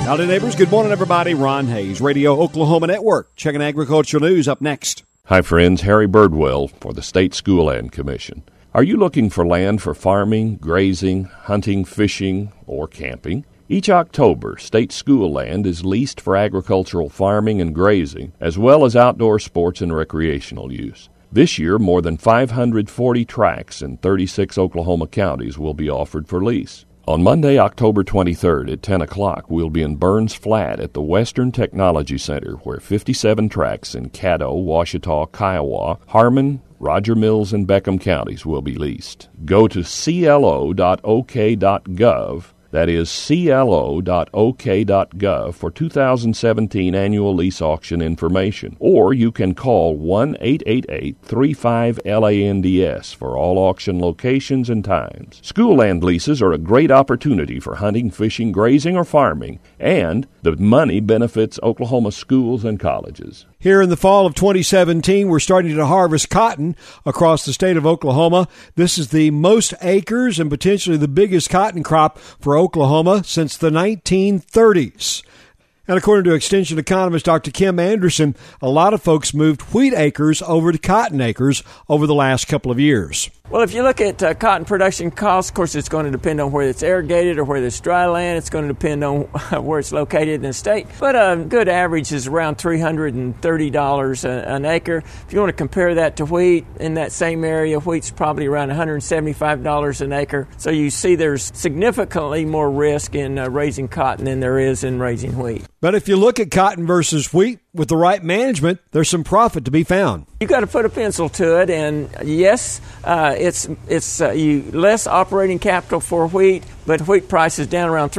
Howdy, neighbors. Good morning, everybody. Ron Hayes, Radio Oklahoma Network. Checking agricultural news up next. Hi, friends. Harry Birdwell for the State School Land Commission. Are you looking for land for farming, grazing, hunting, fishing, or camping? Each October, state school land is leased for agricultural farming and grazing, as well as outdoor sports and recreational use. This year, more than 540 tracts in 36 Oklahoma counties will be offered for lease. On Monday, October 23rd at 10 o'clock, we'll be in Burns Flat at the Western Technology Center, where 57 tracts in Caddo, Ouachita, Kiowa, Harmon, Roger Mills, and Beckham counties will be leased. Go to clo.ok.gov. That is clo.ok.gov for 2017 annual lease auction information. Or you can call 1-888-35-LANDS for all auction locations and times. School land leases are a great opportunity for hunting, fishing, grazing, or farming, and the money benefits Oklahoma schools and colleges. Here in the fall of 2017, we're starting to harvest cotton across the state of Oklahoma. This is the most acres and potentially the biggest cotton crop for Oklahoma since the 1930s. And according to Extension economist Dr. Kim Anderson, a lot of folks moved wheat acres over to cotton acres over the last couple of years. Well, if you look at cotton production costs, of course, it's going to depend on whether it's irrigated or whether it's dry land. It's going to depend on where it's located in the state. But a good average is around $330 an acre. If you want to compare that to wheat in that same area, wheat's probably around $175 an acre. So you see there's significantly more risk in raising cotton than there is in raising wheat. But if you look at cotton versus wheat, with the right management, there's some profit to be found. You got to put a pencil to it, and yes, it's less operating capital for wheat, but wheat price is down around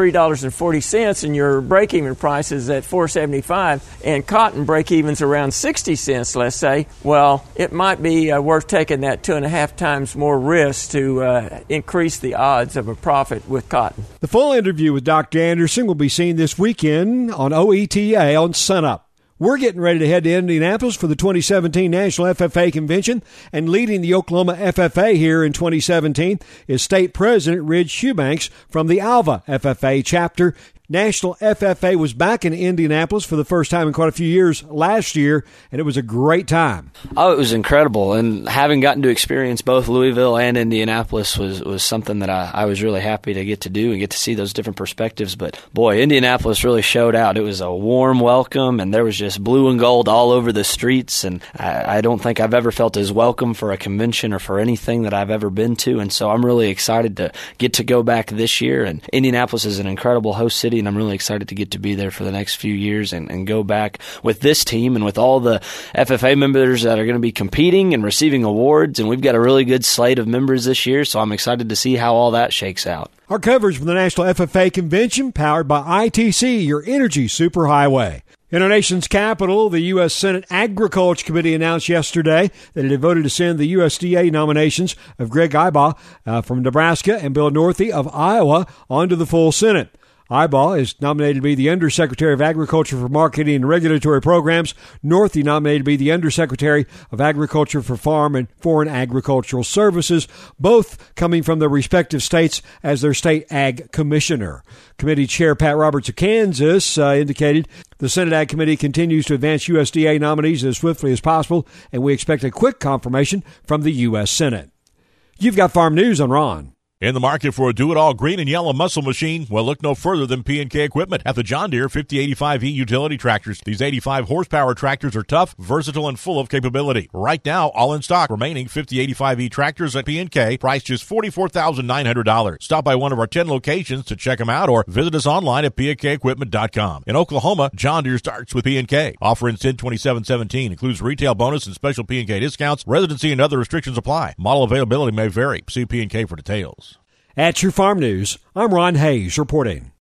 $3.40, and your break-even price is at $4.75, and cotton break-even's around 60 cents. Let's say. Well, it might be worth taking that 2.5 times more risk to increase the odds of a profit with cotton. The full interview with Dr. Anderson will be seen this weekend on OETA on Sunup. We're getting ready to head to Indianapolis for the 2017 National FFA Convention, and leading the Oklahoma FFA here in 2017 is State President Ridge Eubanks from the Alva FFA chapter. National FFA was back in Indianapolis for the first time in quite a few years last year, and it was a great time. Oh, it was incredible, and having gotten to experience both Louisville and Indianapolis was something that I was really happy to get to do and get to see those different perspectives. But, boy, Indianapolis really showed out. It was a warm welcome, and there was just blue and gold all over the streets, and I don't think I've ever felt as welcome for a convention or for anything that I've ever been to, and so I'm really excited to get to go back this year. And Indianapolis is an incredible host city, and I'm really excited to get to be there for the next few years and go back with this team and with all the FFA members that are going to be competing and receiving awards. And we've got a really good slate of members this year, so I'm excited to see how all that shakes out. Our coverage from the National FFA Convention, powered by ITC, your energy superhighway. In our nation's capital, the U.S. Senate Agriculture Committee announced yesterday that it had voted to send the USDA nominations of Greg Ibaugh from Nebraska and Bill Northey of Iowa onto the full Senate. Ibaugh is nominated to be the Undersecretary of Agriculture for Marketing and Regulatory Programs. Northey nominated to be the Undersecretary of Agriculture for Farm and Foreign Agricultural Services, both coming from their respective states as their state ag commissioner. Committee Chair Pat Roberts of Kansas indicated the Senate Ag Committee continues to advance USDA nominees as swiftly as possible, and we expect a quick confirmation from the U.S. Senate. You've got Farm News on Ron. In the market for a do-it-all green and yellow muscle machine? Well, look no further than P&K Equipment at the John Deere 5085E utility tractors. These 85-horsepower tractors are tough, versatile, and full of capability. Right now, all in stock. Remaining 5085E tractors at P&K, priced just $44,900. Stop by one of our 10 locations to check them out or visit us online at pnkequipment.com. In Oklahoma, John Deere starts with P&K. Offer ends in 27/17. Includes retail bonus and special P&K discounts. Residency and other restrictions apply. Model availability may vary. See P&K for details. At your Farm News, I'm Ron Hayes reporting.